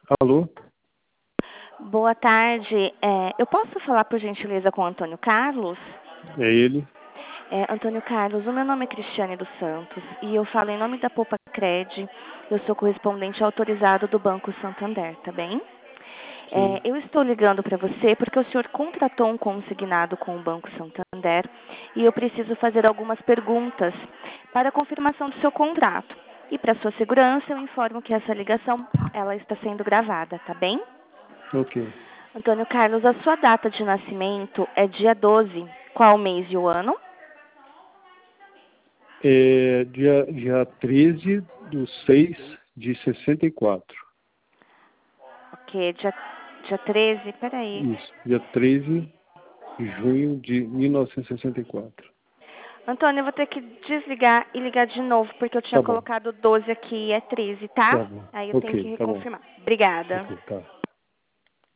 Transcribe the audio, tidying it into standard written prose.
Alô? Boa tarde. Eu posso falar, por gentileza, com o Antônio Carlos? É ele? Antônio Carlos, o meu nome é Cristiane dos Santos e eu falo em nome da Poupa Cred. Eu sou correspondente autorizado do Banco Santander, tá bem? Sim. Eu estou ligando para você porque o senhor contratou um consignado com o Banco Santander e eu preciso fazer algumas perguntas para a confirmação do seu contrato. E para sua segurança, eu informo que essa ligação ela está sendo gravada, tá bem? Ok. Antônio Carlos, a sua data de nascimento é dia 12. Qual mês e o ano? É dia 13/6/64. Ok, dia 13, peraí. Isso. Dia 13 de junho de 1964. Antônio, eu vou ter que desligar e ligar de novo, porque eu tinha Tá bom. colocado 12 aqui e é 13, tá? Tá bom. Aí eu tenho que Ok, tá bom. reconfirmar. Obrigada. Ok, tá.